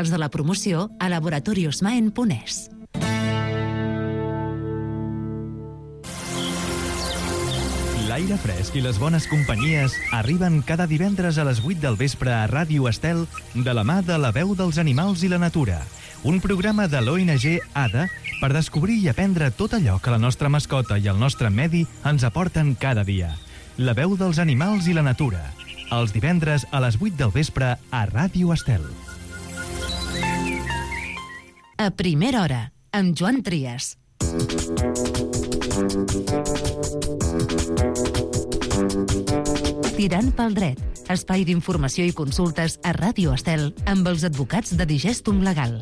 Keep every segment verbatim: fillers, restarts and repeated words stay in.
generals de la promoció a laboratoriosmaen punt es. L'aire fresc i les bones companyies arriben cada divendres a les vuit del vespre a Ràdio Estel de la mà de La Veu dels Animals i la Natura, un programa de l'O N G A D A per descobrir i aprendre tot allò que la nostra mascota i el nostre medi ens aporten cada dia. La Veu dels Animals i la Natura, els divendres a les vuit del vespre a Ràdio Estel. A primera hora, amb Joan Trias. Tirant pel dret, espai d'informació i consultes a Ràdio Estel amb els advocats de Digestum Legal.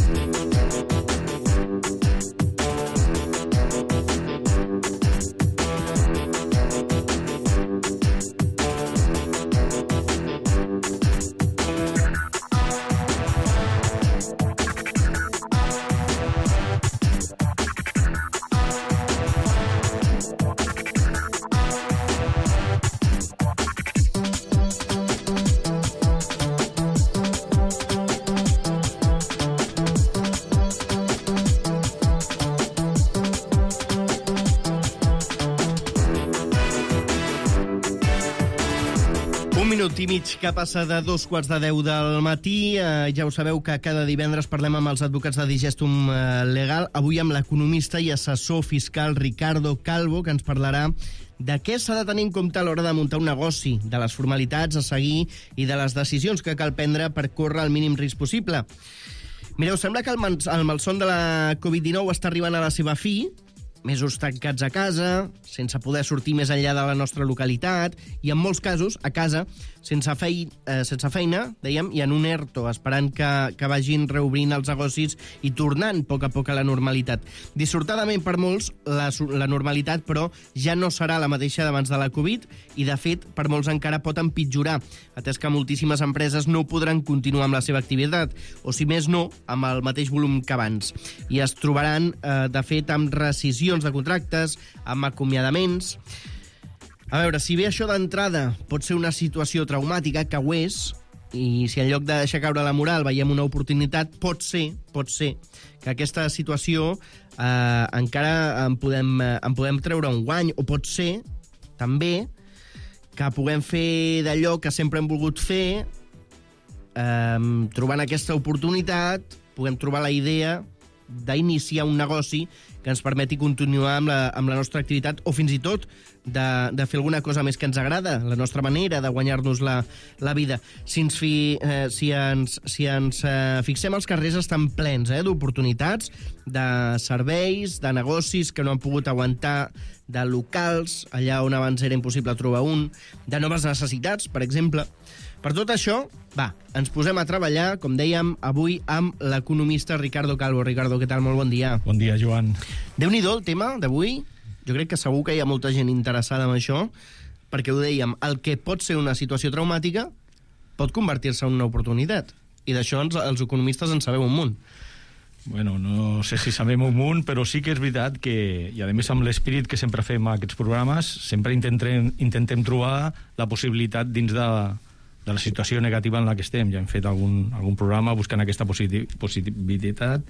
I mig que passa de dos quarts de deu del matí. Eh, ja ho sabeu que cada divendres parlem amb els advocats de Digestum eh, Legal. Avui amb l'economista i assessor fiscal Ricardo Calvo, que ens parlarà de què s'ha de tenir en compte a l'hora de muntar un negoci, de les formalitats a seguir i de les decisions que cal prendre per córrer el mínim risc possible. Mireu, sembla que el, el malson de la covid dinou està arribant a la seva fi, mesos tancats a casa, sense poder sortir més enllà de la nostra localitat, i en molts casos, a casa, sense, fei, eh, sense feina, dèiem, i en un ERTO, esperant que, que vagin reobrint els negocis i tornant a poc a poc a la normalitat. Dissortadament per molts, la, la normalitat, però, ja no serà la mateixa d'abans de la Covid, i, de fet, per molts encara pot empitjorar, atès que moltíssimes empreses no podran continuar amb la seva activitat, o, si més no, amb el mateix volum que abans. I es trobaran, eh, de fet, amb rescisions de contractes, amb acomiadaments. A veure, si bé això d'entrada pot ser una situació traumàtica, que ho és, i si en lloc de deixar caure la moral veiem una oportunitat, pot ser, pot ser que aquesta situació eh, encara en podem, eh, en podem treure un guany, o pot ser, també, que puguem fer d'allò que sempre hem volgut fer, eh, trobant aquesta oportunitat, puguem trobar la idea d'iniciar un negoci que ens permeti continuar amb la, amb la nostra activitat, o fins i tot de, de fer alguna cosa més que ens agrada, la nostra manera de guanyar-nos la, la vida. Si ens, fi, eh, si ens, si ens eh, fixem, els carrers estan plens eh, d'oportunitats, de serveis, de negocis que no han pogut aguantar, de locals, allà on abans era impossible trobar un, de noves necessitats, per exemple. Per tot això, va, ens posem a treballar, com dèiem, avui amb l'economista Ricardo Calvo. Ricardo, què tal? Molt bon dia. Bon dia, Joan. Déu-n'hi-do el tema d'avui. Jo crec que segur que hi ha molta gent interessada en això, perquè ho dèiem, el que pot ser una situació traumàtica pot convertir-se en una oportunitat. I d'això ens, els economistes en sabeu un munt. Bueno, no sé si sabem un munt, però sí que és veritat que, i a més amb l'esperit que sempre fem a aquests programes, sempre intentem, intentem trobar la possibilitat dins de, de la situació negativa en la que estem. Ja hem fet algun, algun programa buscant aquesta positivitat,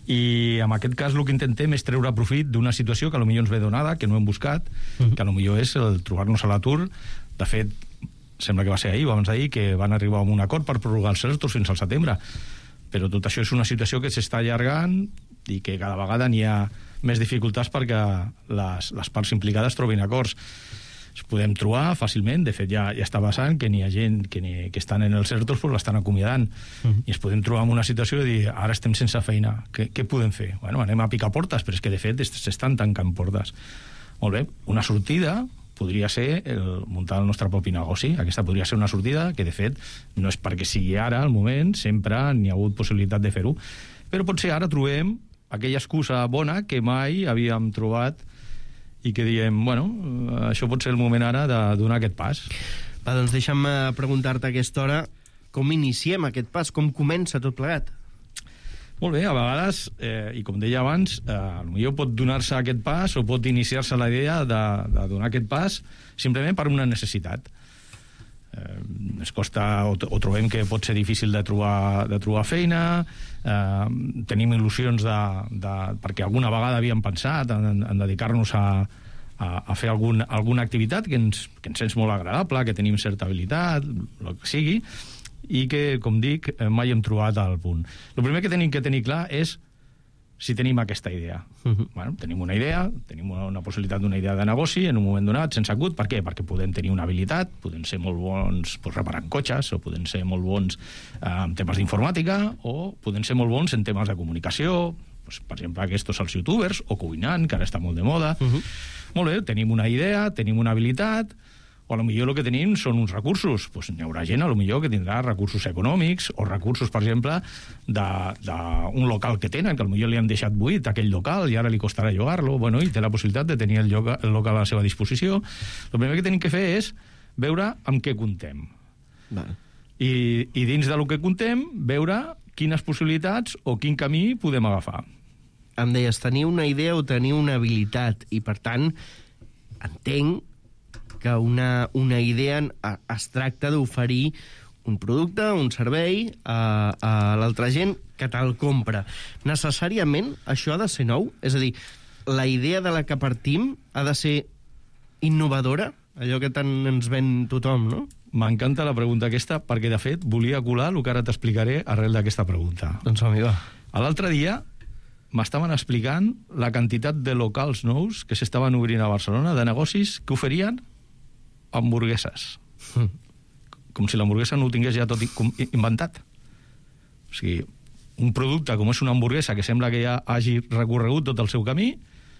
i en aquest cas el que intentem és treure profit d'una situació que potser ens ve donada, que no hem buscat, uh-huh. que potser és el trobar-nos a l'atur. De fet, sembla que va ser ahir o abans d'ahir que van arribar a un acord per prorrogar els ERTOs fins al setembre. Però tot això és una situació que s'està allargant i que cada vegada n'hi ha més dificultats perquè les, les parts implicades trobin acords. Es podem trobar fàcilment, de fet ja, ja està passant, que n'hi ha gent que, ni, que estan en els ERTOs però l'estan acomiadant. Uh-huh. I ens podem trobar en una situació de dir, ara estem sense feina, què, què podem fer? Bueno, anem a picar portes, però és que de fet s'estan tancant portes. Molt bé, una sortida podria ser el muntar el nostre propi negoci. Aquesta podria ser una sortida que, de fet, no és perquè sigui ara, al moment, sempre n'hi ha hagut possibilitat de fer-ho, però potser ara trobem aquella excusa bona que mai havíem trobat i que diem, bueno, això pot ser el moment ara de donar aquest pas. Va, doncs deixa'm preguntar-te a aquesta hora com iniciem aquest pas, com comença tot plegat. Molt bé, a vegades, eh, i com deia abans, eh, potser pot donar-se aquest pas o pot iniciar-se la idea de, de donar aquest pas simplement per una necessitat. eh, es costa, o, o trobem que pot ser difícil de trobar, de trobar feina, eh, tenim il·lusions de, de, perquè alguna vegada havíem pensat en, en dedicar-nos a, a, a fer algun, alguna activitat que ens, que ens sents molt agradable, que tenim certa habilitat, el que sigui, i que, com dic, mai hem trobat el punt. El primer que tenim que tenir clar és si tenim aquesta idea. Uh-huh. Bueno, tenim una idea, tenim una, una possibilitat d'una idea de negoci en un moment donat, sense acut. Per què? Perquè podem tenir una habilitat, podem ser molt bons pues, reparant cotxes, o podem ser molt bons eh, en temes d'informàtica, o podem ser molt bons en temes de comunicació, pues, per exemple, aquests els youtubers, o cuinant, que ara està molt de moda. Uh-huh. Molt bé, tenim una idea, tenim una habilitat, o potser el que tenim són uns recursos. Pues n'hi haurà gent, potser que tindrà recursos econòmics o recursos, per exemple, d'un local que tenen, que potser li han deixat buit aquell local i ara li costarà llogar-lo, bueno, i té la possibilitat de tenir el, lloc, el local a la seva disposició. El primer que tenim que fer és veure amb què comptem. Vale. I, I dins del que comptem, veure quines possibilitats o quin camí podem agafar. Em deies, tenir una idea o tenir una habilitat, i per tant, entenc que una, una idea es tracta d'oferir un producte, un servei a, a l'altra gent que te'l compra. Necessàriament això ha de ser nou? És a dir, la idea de la que partim ha de ser innovadora? Allò que tant ens ven tothom, no? M'encanta la pregunta aquesta, perquè, de fet, volia colar el que ara t'explicaré arrel d'aquesta pregunta. Doncs home, va. L'altre dia m'estaven explicant la quantitat de locals nous que s'estaven obrint a Barcelona, de negocis que oferien hamburgueses. Mm. Com si l'hamburguesa no ho tingués ja tot inventat. O sigui, un producte com és una hamburguesa que sembla que ja hagi recorregut tot el seu camí,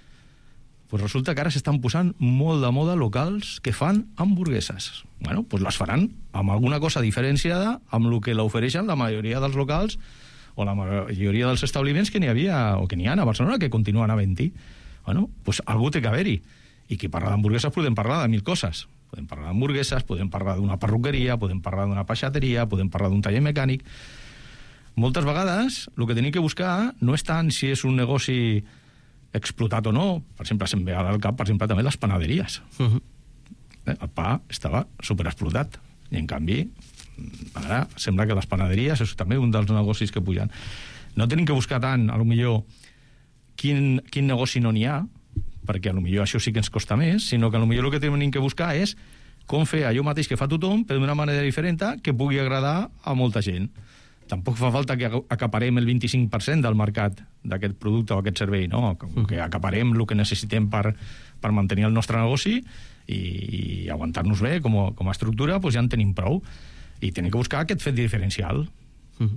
pues resulta que ara s'estan posant molt de moda locals que fan hamburgueses. Bueno, pues les faran amb alguna cosa diferenciada amb el que l'ofereixen la majoria dels locals o la majoria dels establiments que n'hi havia o que n'hi ha a Barcelona, que continuen havent-hi. Bueno, pues algú té que haver-hi. I que parla d'hamburgueses podem parlar de mil coses. Podem parlar d'hamburgueses, podem parlar d'una perruqueria, podem parlar d'una peixateria, podem parlar d'un taller mecànic. Moltes vegades el que tenim que buscar no és tant si és un negoci explotat o no. Per exemple, se'm ve al cap, per exemple, també les panaderies. Uh-huh. eh, el pa estava superexplotat. I, en canvi, ara sembla que les panaderies és també un dels negocis que pugen. No tenim que buscar tant, a lo millor, quin, quin negoci no n'hi ha, perquè potser això sí que ens costa més, sinó que potser el que tenim que buscar és com fer allò mateix que fa tothom, però d'una manera diferent que pugui agradar a molta gent. Tampoc fa falta que acaparem el vint-i-cinc per cent del mercat d'aquest producte o aquest servei, no? Que acaparem el que necessitem per, per mantenir el nostre negoci i, i aguantar-nos bé com a, com a estructura, doncs ja en tenim prou. I tenim que buscar aquest fet diferencial. Mm.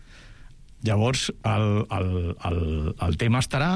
Llavors, el, el, el, el tema estarà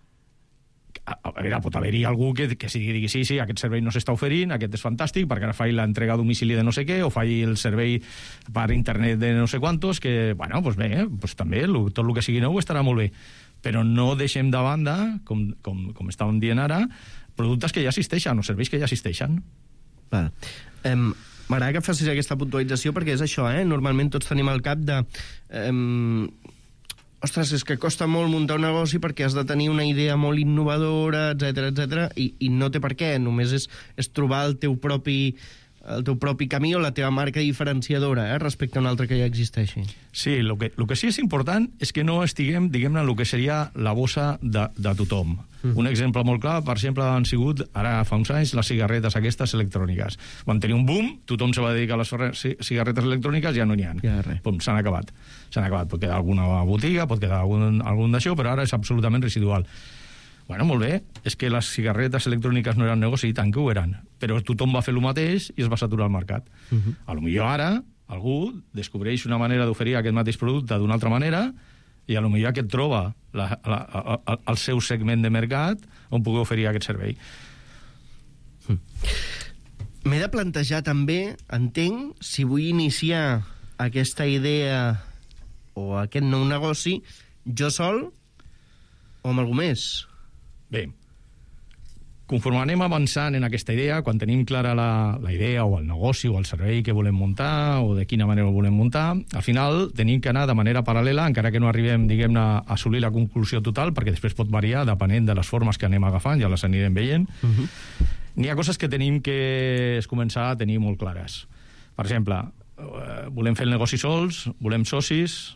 a veure, pot haver-hi algú que, que sigui, digui sí, sí, aquest servei no s'està oferint, aquest és fantàstic, perquè ara faig l'entrega a domicili de no sé què, o faig el servei per internet de no sé quantos, que, bueno, doncs bé, doncs també tot el que sigui nou estarà molt bé. Però no deixem de banda, com, com, com estàvem dient ara, productes que ja existeixen, o serveis que ja existeixen. Vale. Um, M'agrada que facis aquesta puntualització, perquè és això, eh? Normalment tots tenim al cap de... Um, ostres, és que costa molt muntar un negoci perquè has de tenir una idea molt innovadora, etcètera, etcètera, i, i no té per què, només és, és trobar el teu propi el teu propi camí o la teva marca diferenciadora, eh, respecte a un altre que ja existeixi. Sí, el que, lo que sí és important és que no estiguem, diguem-ne, el que seria la bossa de, de tothom. Mm. Un exemple molt clar, per exemple, han sigut, ara fa uns anys, les cigarretes aquestes electròniques. Van tenir un boom, tothom se va dedicar a les cigarretes electròniques, ja no n'hi ha. Ja Pum, s'han acabat. S'han acabat. Pot quedar alguna botiga, pot quedar algun, algun d'això, però ara és absolutament residual. Bueno, molt bé, és que les cigarretes electròniques no eren negoci, i tant que ho eren, però tothom va fer el mateix i es va saturar el mercat. Uh-huh. A lo millor ara algú descobreix una manera d'oferir aquest mateix producte d'una altra manera i a lo millor aquest troba la, la, la, el seu segment de mercat on pugui oferir aquest servei. Uh-huh. M'he de plantejar també, entenc, si vull iniciar aquesta idea o aquest nou negoci jo sol o amb algú més. Bé, conforme anem avançant en aquesta idea, quan tenim clara la, la idea o el negoci o el servei que volem muntar o de quina manera ho volem muntar, al final tenim que anar de manera paral·lela, encara que no arribem, diguem-ne, a assolir la conclusió total, perquè després pot variar depenent de les formes que anem agafant, ja les anirem veient. Uh-huh. N'hi ha coses que tenim que començar a tenir molt clares. Per exemple, volem fer el negoci sols, volem socis,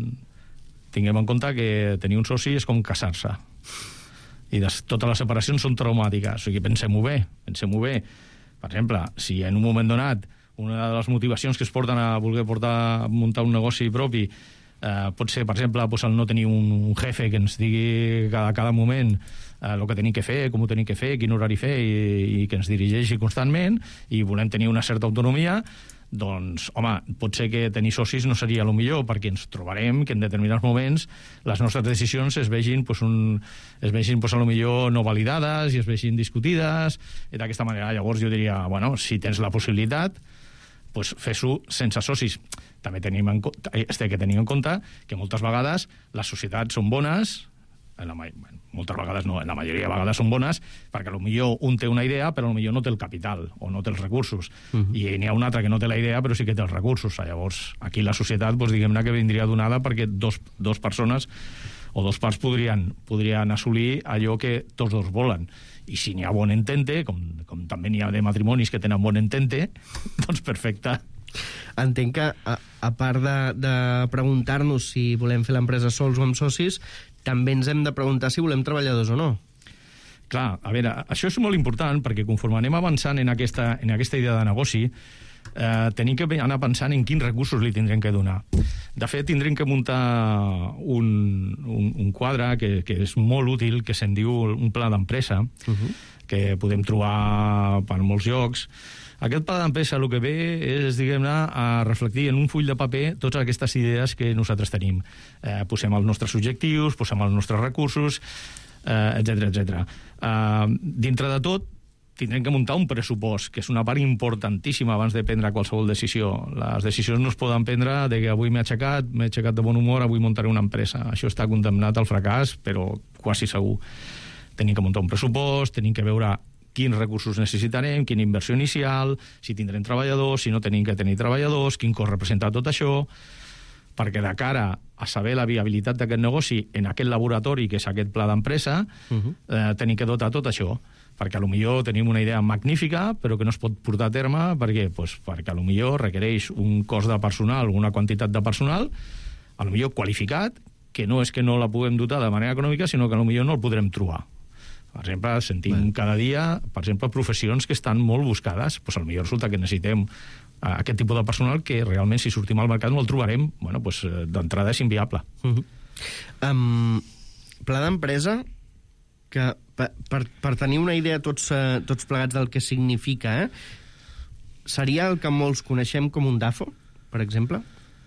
tinguem en compte que tenir un soci és com casar-se. I des, totes les separacions són traumàtiques. O sigui, pensem-ho bé, pensem-ho bé. Per exemple, si en un moment donat una de les motivacions que es porten a voler portar a muntar un negoci propi eh, pot ser, per exemple, pues, el no tenir un, un jefe que ens digui cada, cada moment eh, el que tenim que fer, com ho tenim que fer, quin horari fer, i, i que ens dirigeixi constantment, i volem tenir una certa autonomia, doncs, home, pot ser que tenir socis no seria el millor, perquè ens trobarem que en determinats moments les nostres decisions es vegin, pues, un, es vegin pues, a lo millor no validades i es vegin discutides, i d'aquesta manera llavors jo diria, bueno, si tens la possibilitat, pues, fes-ho sense socis. També tenim en, este que tenim en compte que moltes vegades les societats són bones, en la, bueno, moltes vegades no, en la majoria de vegades són bones, perquè potser un té una idea però potser no té el capital o no té els recursos, uh -huh. i n'hi ha un altre que no té la idea però sí que té els recursos. Llavors aquí la societat, doncs, diguem-ne que vindria donada perquè dos, dos persones o dos parts podrien, podrien assolir allò que tots dos volen. I si n'hi ha bon entente, com, com també n'hi ha de matrimonis que tenen bon entente, doncs perfecte. Entenc que, a, a part de, de preguntar-nos si volem fer l'empresa sols o amb socis, també ens hem de preguntar si volem treballadors o no. Clar, a veure, això és molt important, perquè conforme anem avançant en aquesta, en aquesta idea de negoci, eh, tenim que anar pensant en quins recursos li tindrem que donar. De fet, tindrem que muntar un, un, un quadre que, que és molt útil, que se'n diu un pla d'empresa, uh-huh. que podem trobar per molts llocs. Aquest pla d'empresa el que ve és, diguem-ne, a reflectir en un full de paper totes aquestes idees que nosaltres tenim. Eh, posem els nostres objectius, posem els nostres recursos, eh, etcètera, etcètera. Eh, dintre de tot, tindrem que muntar un pressupost, que és una part importantíssima abans de prendre qualsevol decisió. Les decisions no es poden prendre de que avui m'he aixecat, m'he aixecat de bon humor, avui muntaré una empresa. Això està condemnat al fracàs, però quasi segur. Tenim que muntar un pressupost, tenim que veure quins recursos necessitarem, quina inversió inicial, si tindrem treballadors, si no tenim que tenir treballadors, quin cost representa tot això, perquè de cara a saber la viabilitat d'aquest negoci en aquest laboratori, que és aquest pla d'empresa, uh-huh. eh, tenim que dotar tot això, perquè potser tenim una idea magnífica, però que no es pot portar a terme, perquè, pues, perquè potser requereix un cost de personal, una quantitat de personal, potser qualificat, que no és que no la puguem dotar de manera econòmica, sinó que potser no el podrem trobar. Per exemple, sentim bueno. cada dia, per exemple, professions que estan molt buscades. Pues, potser resulta que necessitem aquest tipus de personal que realment, si sortim al mercat, no el trobarem. Bueno, pues, d'entrada és inviable. Uh-huh. Um, pla d'empresa que, per, per, per tenir una idea tots, uh, tots plegats del que significa, eh, seria el que molts coneixem com un D A F O, per exemple?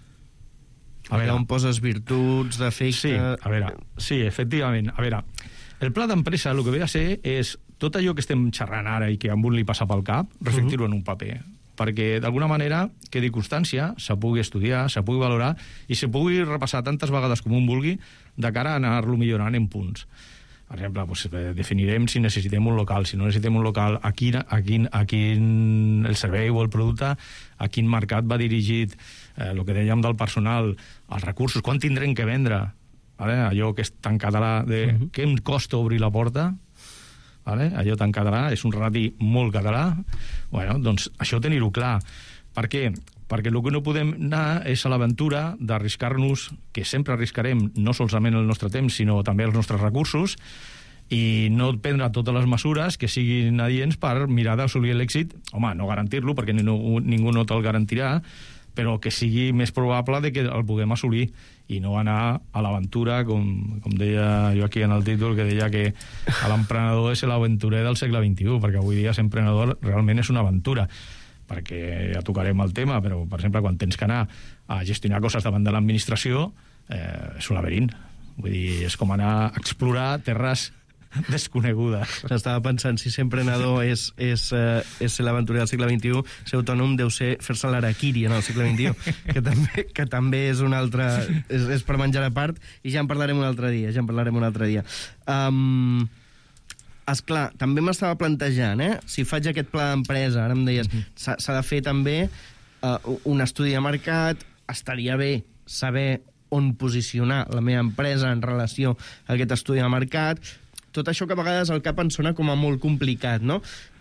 A veure, on poses virtuts, defectes... Sí, a veure, sí, efectivament. A veure, el pla d'empresa el que ve a ser és tot allò que estem xerrant ara i que a un li passa pel cap, reflectir-ho uh-huh. en un paper, perquè d'alguna manera quedi constància, se pugui estudiar, se pugui valorar i se pugui repassar tantes vegades com un vulgui de cara a anar-lo millorant en punts. Per exemple, pues, definirem si necessitem un local, si no necessitem un local, a quin, a quin, a quin el servei o el producte, a quin mercat va dirigit, eh, el que dèiem del personal, els recursos, quan tindrem que vendre, vale? Allò que és tan català de uh-huh. què em costa obrir la porta, vale? Allò tan català, és un rati molt català. Bueno, doncs això tenir-ho clar. Per què? Perquè el que no podem anar és a l'aventura d'arriscar-nos, que sempre arriscarem no solament el nostre temps, sinó també els nostres recursos, i no prendre totes les mesures que siguin adients per mirar d'assolir l'èxit. Home, no garantir-lo, perquè ningú, ningú no te'l garantirà, però que sigui més probable de que el puguem assolir i no anar a l'aventura, com, com deia jo aquí en el títol, que deia que l'emprenedor és l'aventurer del segle vint-i-u, perquè avui dia ser emprenedor realment és una aventura, perquè ja tocarem el tema, però, per exemple, quan tens que anar a gestionar coses davant de l'administració, eh, és un laberint. Vull dir, és com anar a explorar terres desconegudes. Estava pensant, si ser emprenedor és, és, eh, és ser l'aventurer del segle vint-i-u, ser autònom deu ser fer-se l'araquiri en el segle vint-i-u, que també, que també és un altre... És, és per menjar a part, i ja en parlarem un altre dia, ja en parlarem un altre dia. Um, esclar, també m'estava plantejant, eh? Si faig aquest pla d'empresa, ara em deies, s'ha, s'ha de fer també uh, un estudi de mercat, estaria bé saber on posicionar la meva empresa en relació a aquest estudi de mercat, tot això que a vegades al cap ens sona com a molt complicat, no?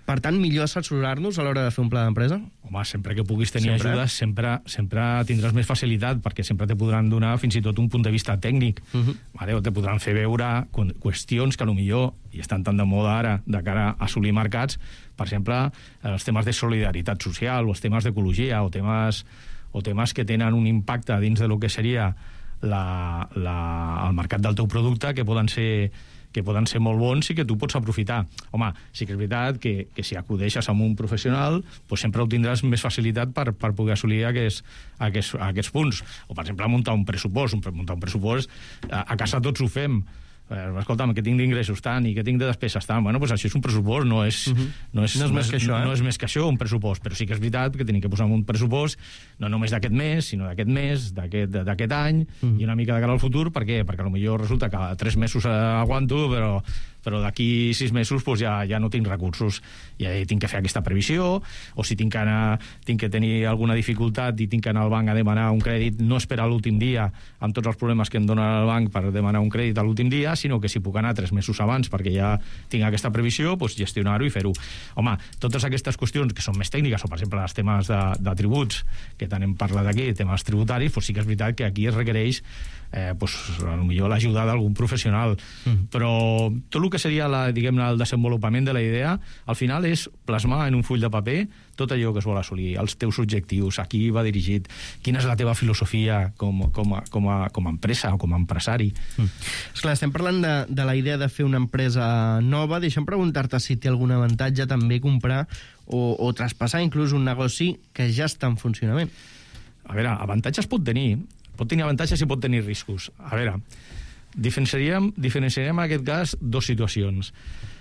Per tant, millor assessorar-nos a l'hora de fer un pla d'empresa? Home, sempre que puguis tenir sempre. ajuda, sempre, sempre tindràs més facilitat, perquè sempre te podran donar fins i tot un punt de vista tècnic. Uh -huh. Vale? O te podran fer veure qüestions que potser i estan tan de moda ara de cara a assolir mercats, per exemple, els temes de solidaritat social o els temes d'ecologia o temes, o temes que tenen un impacte dins de lo que seria la, la, el mercat del teu producte, que poden ser que poden ser molt bons i que tu pots aprofitar. Home, sí que és veritat que, que si acudeixes a un professional, pues sempre ho tindràs més facilitat per, per poder assolir aquests, aquests, aquests punts. O, per exemple, muntar un pressupost. Un, muntar un pressupost, a, a casa tots ho fem. Eh, escolta'm, que tinc d'ingressos tant i que tinc de despeses tant. Bueno, pues això és un pressupost, no és, uh -huh. no és, no és, no més, és que això, eh? no és més que això, un pressupost. Però sí que és veritat que tenim que posar un pressupost no només d'aquest mes, sinó d'aquest mes, d'aquest any, uh -huh. i una mica de cara al futur. Per què? Perquè potser resulta que a tres mesos aguanto, però però d'aquí sis mesos pues, ja, ja no tinc recursos i ja tinc que fer aquesta previsió, o si tinc que, anar, tinc que tenir alguna dificultat i tinc que anar al banc a demanar un crèdit, no esperar l'últim dia amb tots els problemes que em dona el banc per demanar un crèdit a l'últim dia, sinó que si puc anar tres mesos abans perquè ja tinc aquesta previsió, pues, gestionar-ho i fer-ho. Home, totes aquestes qüestions que són més tècniques, o per exemple els temes de, de tributs, que tant hem parlat aquí, temes tributaris, pues sí que és veritat que aquí es requereix eh, pues, potser l'ajuda d'algun professional. Mm. Però tot el que seria la, diguem-ne, el desenvolupament de la idea, al final és plasmar en un full de paper tot allò que es vol assolir, els teus objectius, a qui va dirigit, quina és la teva filosofia com, com, a, com, a, com a empresa o com a empresari. Mm. Esclar, estem parlant de, de la idea de fer una empresa nova. Deixa'm preguntar-te si té algun avantatge també comprar o, o traspassar inclús un negoci que ja està en funcionament. A veure, avantatges pot tenir, pot tenir avantatges i pot tenir riscos. A veure, diferenciaríem, diferenciaríem en aquest cas dues situacions.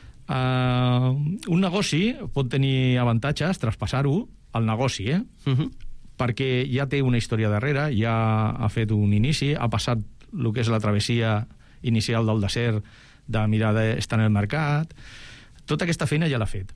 Uh, un negoci pot tenir avantatges, traspassar-ho al negoci, eh? Uh-huh. Perquè ja té una història darrere, ja ha fet un inici, ha passat el que és la travessia inicial del desert, de mirar d'estar en el mercat. Tota aquesta feina ja l'ha fet.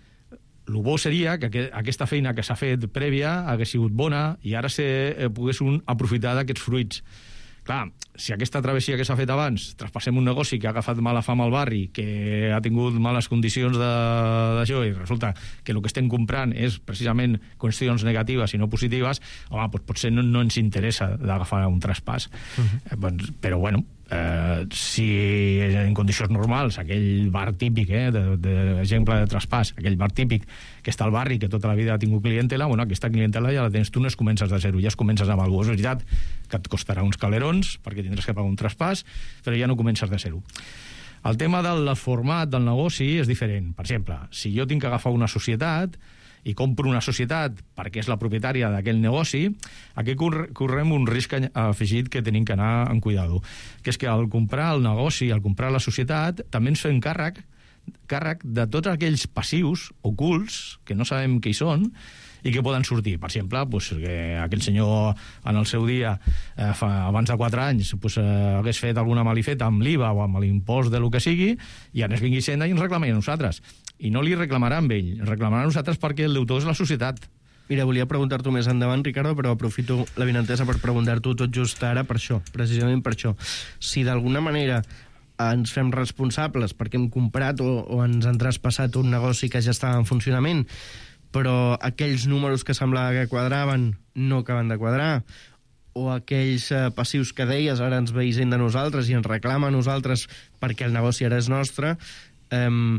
El bo seria que aquesta feina que s'ha fet prèvia hagués sigut bona i ara se pogués un aprofitar d'aquests fruits. Clar, si aquesta travessia que s'ha fet abans traspassem un negoci que ha agafat mala fama al barri, que ha tingut males condicions d'això, i resulta que el que estem comprant és precisament qüestions negatives i no positives, home, doncs potser no, no ens interessa d'agafar un traspàs. Uh-huh. eh, però, bueno, eh, si en condicions normals aquell bar típic, eh, d'exemple de, de traspàs, aquell bar típic que està al barri, que tota la vida ha tingut clientela, bueno, aquesta clientela ja la tens tu, no es comences de zero, ja es comences amb alguna cosa. És veritat que et costarà uns calerons perquè tindràs que pagar un traspàs, però ja no comences de zero. El tema del format del negoci és diferent. Per exemple, si jo tinc que agafar una societat i compro una societat perquè és la propietària d'aquell negoci, aquí correm un risc afegit que tenim que anar en cuidado, que és que al comprar el negoci, al comprar la societat, també ens fem càrrec, càrrec de tots aquells passius ocults, que no sabem què hi són, i que poden sortir. Per exemple, pues, que aquell senyor en el seu dia, eh, fa, abans de quatre anys, pues, eh, hagués fet alguna malifeta amb l'I V A o amb l'impost de lo que sigui, i ara es vingui Hisenda i ens reclami a nosaltres. I no li reclamaran a ell, reclamaran a nosaltres perquè el deutor és la societat. Mira, volia preguntar-t'ho més endavant, Ricardo, però aprofito la vinentesa per preguntar-t'ho tot just ara per això, precisament per això. Si d'alguna manera ens fem responsables perquè hem comprat o, o ens han traspassat un negoci que ja estava en funcionament, però aquells números que semblava que quadraven no acaben de quadrar, o aquells eh, passius que deies ara ens veïssin de nosaltres i ens reclama a nosaltres perquè el negoci ara és nostre, eh,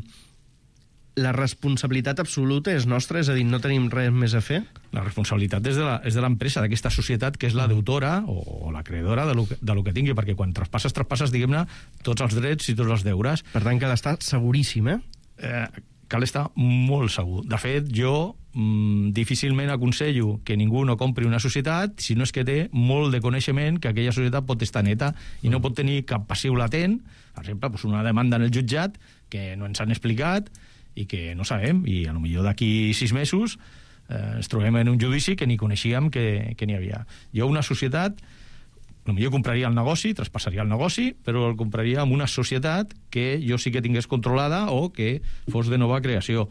la responsabilitat absoluta és nostra? És a dir, no tenim res més a fer? La responsabilitat és de la, és de l'empresa, d'aquesta societat que és la deutora o, o la creadora de lo, que, de lo que tingui, perquè quan traspasses, traspasses, diguem-ne, tots els drets i tots els deures. Per tant, cal estar seguríssim, eh? eh cal estar molt segur. De fet, jo mmm, difícilment aconsello que ningú no compri una societat si no és que té molt de coneixement que aquella societat pot estar neta i no pot tenir cap passiu latent, per exemple, doncs una demanda en el jutjat que no ens han explicat i que no sabem, i potser d'aquí sis mesos eh, ens trobem en un judici que ni coneixíem que, que n'hi havia. Jo una societat, potser compraria el negoci, traspassaria el negoci, però el compraria amb una societat que jo sí que tingués controlada o que fos de nova creació.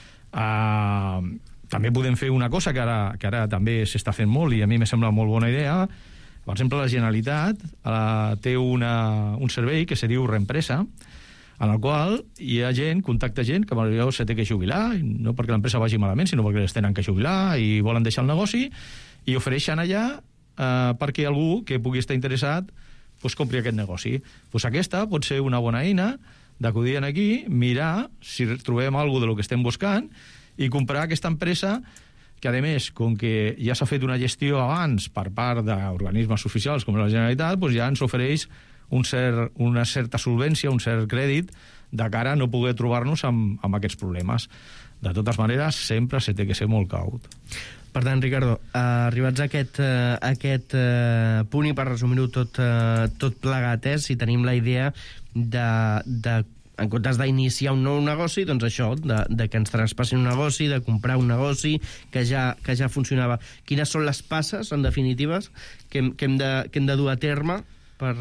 Uh, també podem fer una cosa que ara, que ara també s'està fent molt i a mi me sembla molt bona idea. Per exemple, la Generalitat uh, té una, un servei que se diu Reempresa. en el qual hi ha gent, contacta gent que potser se té que jubilar, no perquè l'empresa vagi malament, sinó perquè es tenen que jubilar i volen deixar el negoci, i ofereixen allà eh, perquè algú que pugui estar interessat pues, compri aquest negoci. Pues aquesta pot ser una bona eina d'acudir aquí, mirar si trobem alguna del que estem buscant i comprar aquesta empresa que, a més, com que ja s'ha fet una gestió abans per part d'organismes oficials com la Generalitat, doncs ja ens ofereix un cert, una certa solvència, un cert crèdit de cara a no poder trobar-nos amb, amb aquests problemes. De totes maneres, sempre se té que ser molt caut. Per tant, Ricardo, eh, arribats a aquest, eh, aquest eh, punt, i per resumir-ho tot, eh, tot plegat, eh, si tenim la idea de, de en comptes d'iniciar un nou negoci, doncs això, de, de que ens traspassin un negoci, de comprar un negoci que ja, que ja funcionava. Quines són les passes, en definitives, que hem, que hem, de, que hem de dur a terme per,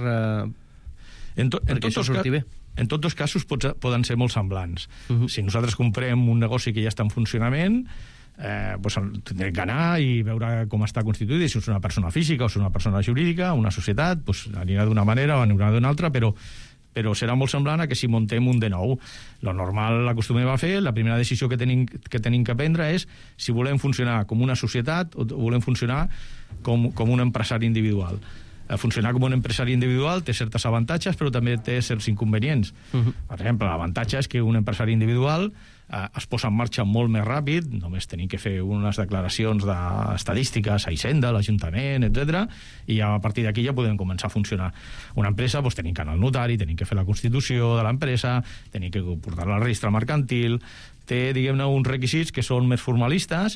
eh, en to, en perquè això surti bé? En tots els casos pots, poden ser molt semblants. Uh-huh. Si nosaltres comprem un negoci que ja està en funcionament, eh, doncs tindrem que anar i veure com està constituït, si és una persona física o és una persona jurídica, una societat, doncs anirà d'una manera o anirà d'una altra, però però serà molt semblant a que si muntem un de nou. Lo normal l'acostumem a fer, la primera decisió que tenim, que tenim que prendre és si volem funcionar com una societat o volem funcionar com, com un empresari individual. Funcionar com un empresari individual té certes avantatges, però també té certs inconvenients. Uh-huh. Per exemple, l'avantatge és que un empresari individual eh, es posa en marxa molt més ràpid, només tenim que fer unes declaracions d'estadístiques a Hisenda, a l'Ajuntament, etcètera, i a partir d'aquí ja podem començar a funcionar. Una empresa, doncs, tenim que anar al notari, tenim que fer la constitució de l'empresa, tenim que portar-la al registre mercantil, té, diguem-ne, uns requisits que són més formalistes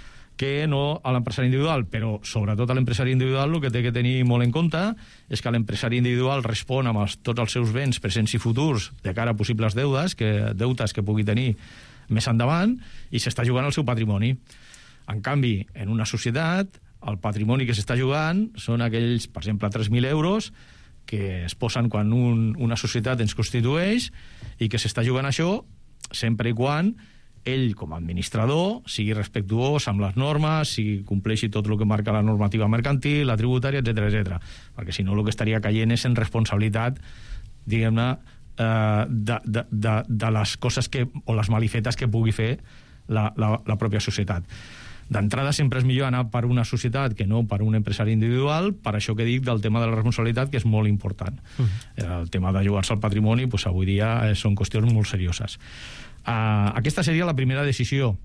que no a l'empresari individual, però sobretot a l'empresari individual el que té que tenir molt en compte és que l'empresari individual respon amb els, tots els seus béns presents i futurs de cara a possibles deudes que, deutes que pugui tenir més endavant, i s'està jugant el seu patrimoni. En canvi, en una societat, el patrimoni que s'està jugant són aquells, per exemple, tres mil euros que es posen quan un, una societat ens constitueix i que s'està jugant això sempre i quan ell, com a administrador, sigui respectuós amb les normes, si compleixi tot el que marca la normativa mercantil, la tributària, etcètera, etcètera. Perquè si no, el que estaria caient és en responsabilitat, diguem-ne, eh, de, de, de, de les coses que, o les malifetes que pugui fer la, la, la pròpia societat. D'entrada sempre és millor anar per una societat que no per un empresari individual, per això que dic del tema de la responsabilitat, que és molt important. Uh-huh. El tema de jugar-se al patrimoni, doncs, avui dia eh, són qüestions molt serioses. Uh, aquesta seria la primera decisió.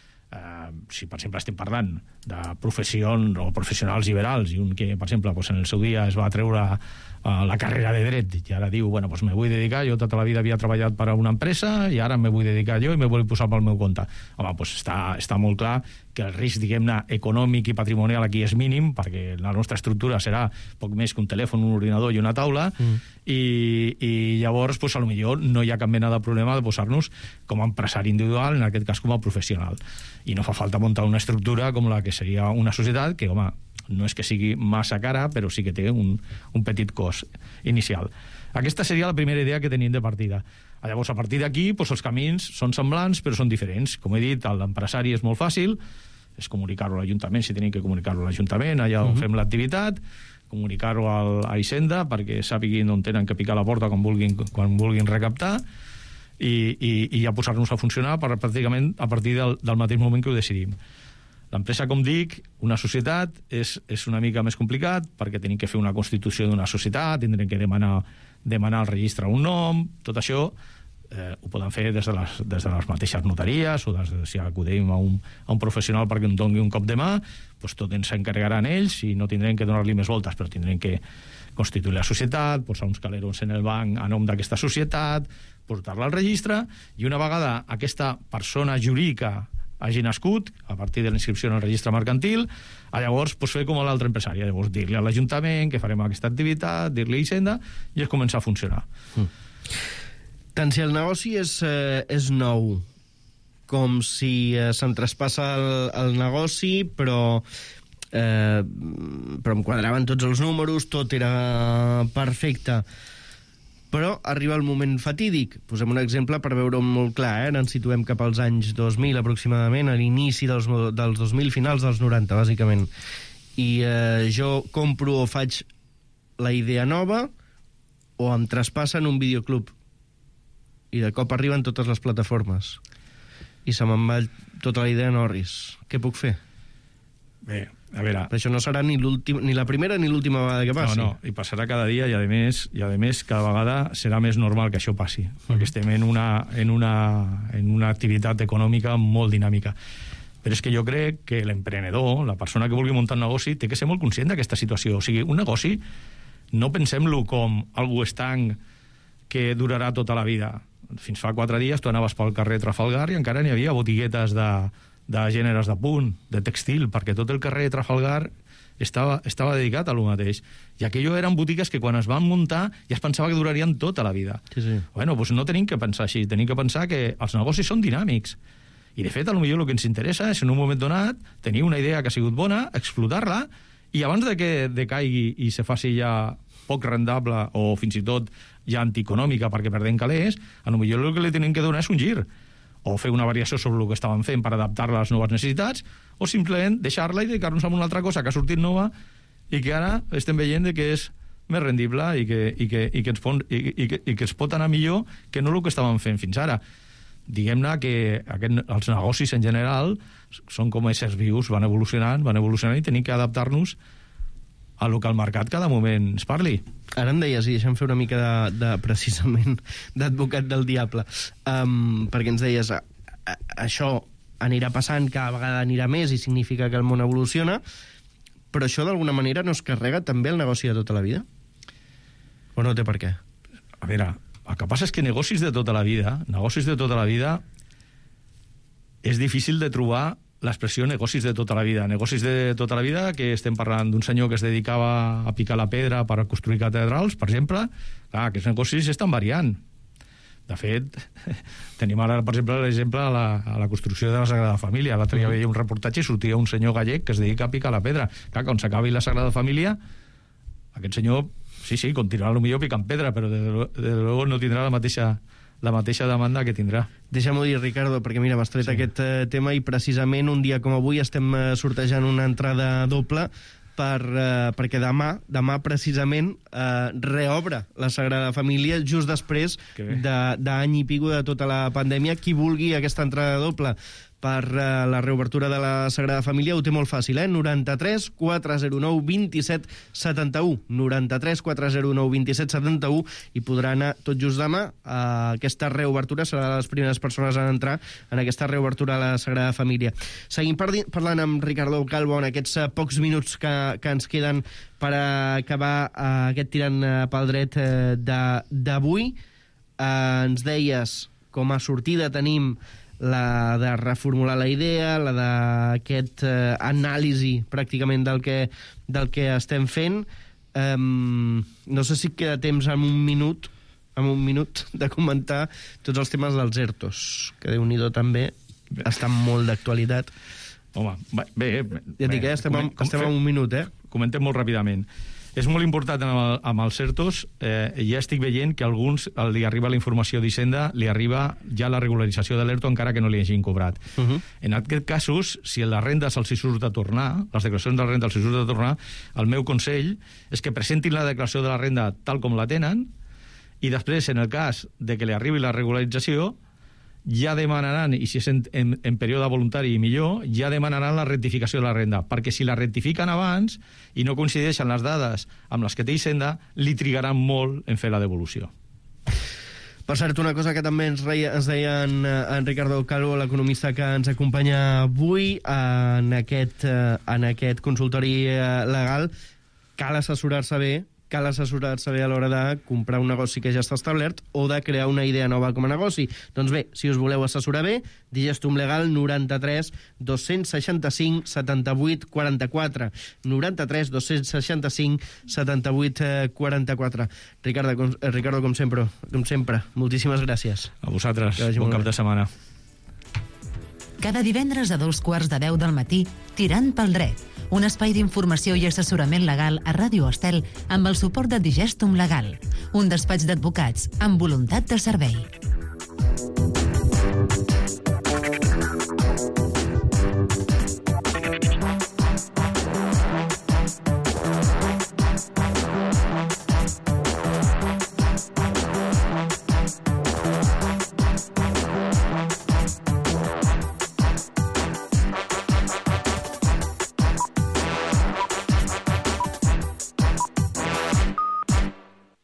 Uh, si, per exemple, estem parlant de professions o professionals liberals, i un que, per exemple, pues, en el seu dia es va treure uh, la carrera de dret i ara diu, bueno, pues me vull dedicar, jo tota la vida havia treballat per a una empresa i ara me vull dedicar jo i me vull posar pel meu compte. Home, pues està, està molt clar que el risc, diguem-ne, econòmic i patrimonial aquí és mínim, perquè la nostra estructura serà poc més que un telèfon, un ordinador i una taula, mm. i, i llavors, pues, a lo millor no hi ha cap mena de problema de posar-nos com a empresari individual, en aquest cas com a professional. I no fa falta muntar una estructura com la que seria una societat, que, home, no és que sigui massa cara, però sí que té un, un petit cost inicial. Aquesta seria la primera idea que tenim de partida. Llavors, a partir d'aquí, doncs, els camins són semblants, però són diferents. Com he dit, l'empresari és molt fàcil, és comunicar-ho a l'Ajuntament, si tenim que comunicar-ho a l'Ajuntament, allà on uh-huh. fem l'activitat, comunicar-ho a Hisenda perquè sàpiguin on tenen que picar la porta quan vulguin, quan vulguin recaptar, i, i, i ja posar-nos a funcionar per, pràcticament a partir del, del mateix moment que ho decidim. L'empresa, com dic, una societat, és, és una mica més complicat perquè tenim que fer una constitució d'una societat, tindrem que demanar, demanar al registre un nom, tot això eh, ho poden fer des de, les, des de les mateixes notaries o des de, si acudim a un, a un professional perquè em doni un cop de mà, doncs tot ens encarregaran ells i no tindrem que donar-li més voltes, però tindrem que constituir la societat, posar uns calerons en el banc a nom d'aquesta societat, portar-la al registre, i una vegada aquesta persona jurídica hagi nascut, a partir de la inscripció en el registre mercantil, a llavors pues, fer com a l'altre empresari, llavors dir-li a l'Ajuntament que farem aquesta activitat, dir-li a Hisenda, i es comença a funcionar. Mm. Tant si el negoci és, eh, és nou, com si eh, se'm traspassa el, el negoci, però, eh, però em quadraven tots els números, tot era perfecte, però arriba el moment fatídic. Posem un exemple per veure-ho molt clar, eh? Ens situem cap als anys dos mil aproximadament, a l'inici dels, dels dos mil, finals dels noranta, bàsicament. I eh, jo compro o faig la idea nova o em traspassen un videoclub. i de cop arriben totes les plataformes i se me'n va tota la idea en orris. Què puc fer? Bé, a veure... Però això no serà ni, ni la primera ni l'última vegada que passi. No, no, i passarà cada dia i, a més, i a més cada vegada serà més normal que això passi, mm. perquè estem en una, en, una, en una activitat econòmica molt dinàmica. Però és que jo crec que l'emprenedor, la persona que vulgui muntar un negoci, té que ser molt conscient d'aquesta situació. O sigui, un negoci, no pensem-lo com algú estanc que durarà tota la vida. Fins fa quatre dies tu anaves pel carrer Trafalgar i encara n'hi havia botiguetes de... de gèneres de punt, de textil, perquè tot el carrer de Trafalgar estava, estava dedicat a lo mateix. I aquello eren botigues que quan es van muntar ja es pensava que durarien tota la vida. Sí, sí. Bueno, doncs no tenim que pensar així, tenim que pensar que els negocis són dinàmics. I, de fet, a lo millor el que ens interessa és, en un moment donat, tenir una idea que ha sigut bona, explotar-la, i abans de que decaigui i se faci ja poc rendable o fins i tot ja antieconòmica perquè perdem calés, a lo millor el que li tenim que donar és un gir, o fer una variació sobre el que estàvem fent per adaptar-la a les noves necessitats, o simplement deixar-la i dedicar-nos a una altra cosa que ha sortit nova i que ara estem veient que és més rendible i que, i que, i que, ens, pot, i, i que, i que es pot anar millor que no el que estàvem fent fins ara. Diguem-ne que aquest, els negocis en general són com éssers vius, van evolucionant, van evolucionant i tenim que adaptar-nos a lo que el mercat cada moment es parli. Ara em deies, i deixa'm fer una mica de, de precisament d'advocat del diable, um, perquè ens deies, a, a, això anirà passant, cada vegada anirà més i significa que el món evoluciona, però això d'alguna manera no es carrega també el negoci de tota la vida? O no té per què? A veure, el que passa és que negocis de tota la vida, negocis de tota la vida, és difícil de trobar l'expressió negocis de tota la vida. Negocis de tota la vida, que estem parlant d'un senyor que es dedicava a picar la pedra per construir catedrals, per exemple. Clar, aquests negocis estan variant. De fet, tenim ara, per exemple, l'exemple a, la, a la construcció de la Sagrada Família. L'altre dia veia un reportatge i sortia un senyor gallec que es dedica a picar la pedra. Clar, quan s'acabi la Sagrada Família, aquest senyor, sí, sí, continuarà potser picant pedra, però de, de luego no tindrà la mateixa la mateixa demanda que tindrà. Deixa'm-ho dir, Ricardo, perquè mira, m'has tret sí. aquest uh, tema i precisament un dia com avui estem uh, sortejant una entrada doble per, uh, perquè demà, demà precisament uh, reobre la Sagrada Família just després d'any i pico de tota la pandèmia. Qui vulgui aquesta entrada doble per uh, la reobertura de la Sagrada Família ho té molt fàcil, eh? noranta-tres quatre zero nou vint-i-set setanta-u noranta-tres quatre zero nou vint-i-set setanta-u i podrà anar tot just demà a aquesta reobertura, serà de les primeres persones a entrar en aquesta reobertura a la Sagrada Família. Seguim parlant amb Ricardo Calvo en aquests uh, pocs minuts que, que ens queden per acabar uh, aquest tirant uh, pel dret uh, d'avui. Uh, ens deies, com a sortida tenim la de reformular la idea, la d'aquest eh, anàlisi pràcticament del que, del que estem fent. Um, no sé si queda temps en un minut en un minut de comentar tots els temes dels ERTOs, que Déu-n'hi-do també bé. Estan molt d'actualitat. Home, bé... bé ja dic, eh, estem, com, com estem en un minut, eh? Comentem molt ràpidament. És molt important amb, el, amb els ERTOs, eh, ja estic veient que a alguns li arriba la informació d'Hisenda, li arriba ja la regularització de l'ERTO encara que no li hagin cobrat. Uh -huh. En aquests casos, si la renda se'ls surt de tornar, les declaracions de la renda se'ls surt de tornar, el meu consell és que presentin la declaració de la renda tal com la tenen i després, en el cas de que li arribi la regularització, ja demanaran, i si és en, en, en període voluntari i millor, ja demanaran la rectificació de la renda, perquè si la rectifiquen abans i no coincideixen les dades amb les que té Hisenda, li trigaran molt en fer la devolució. Per cert, una cosa que també ens, reia, ens deia en, en Ricardo Calvo, l'economista que ens acompanya avui en aquest, en aquest consultori legal, cal assessorar-se bé, cal assessorar-se bé a l'hora de comprar un negoci que ja està establert o de crear una idea nova com a negoci. Doncs bé, si us voleu assessorar bé, Digestum Legal noranta-tres dos-cents seixanta-cinc setanta-vuit quaranta-quatre noranta-tres dos-cents seixanta-cinc setanta-vuit quaranta-quatre. Ricardo, com, eh, Ricardo, com sempre, com sempre, moltíssimes gràcies. A vosaltres, bon cap de setmana. Cada divendres a dos quarts de deu del matí, Tirant pel dret, un espai d'informació i assessorament legal a Ràdio Estel amb el suport de Digestum Legal, un despatx d'advocats amb voluntat de servei.